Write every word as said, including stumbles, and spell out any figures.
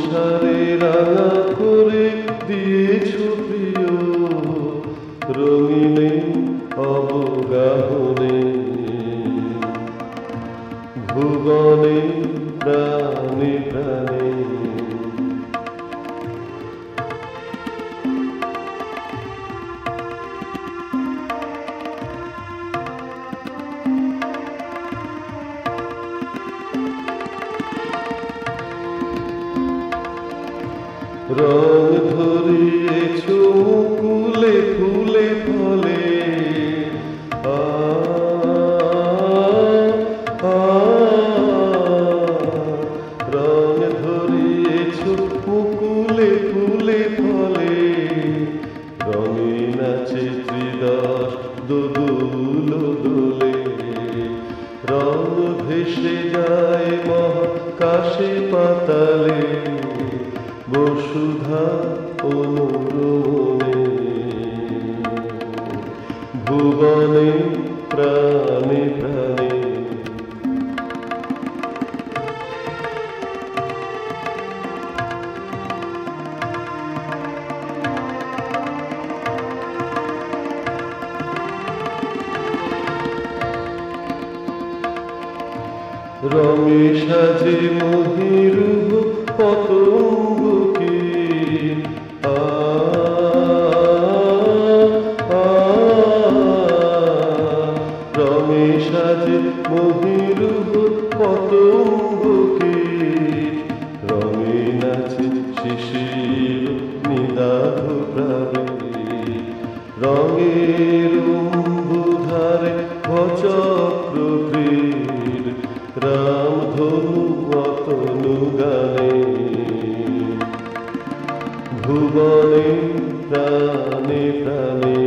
সংসারে রাঙা করে দিয়েছ প্রিয় রঙিনে অবগাহনে ভুবনে প্রাণে প্রাণে রং ধরিয়েছ মুকুলে ফুলে ফলে আ আ রং ধরিয়েছ মুকুলে ফুলে ফলে রঙিন আছে ত্রিদশ দোদুল দোলে রং ভেসে যায় মহাকাশে পাতালে বসুধা অনুরমণে ভুবনে প্রাণে প্রাণে রঙে সাজে মহিরু পতঙ্গকে আ আ রঙে সাজে মহিরু পতঙ্গকে রঙে নাচে শিশির নিদাঘ প্রাবে রঙের অম্বুধারে ভচক্র ক্রীড় রামধনু অতনু গানে ভুবনে প্রাণে প্রাণে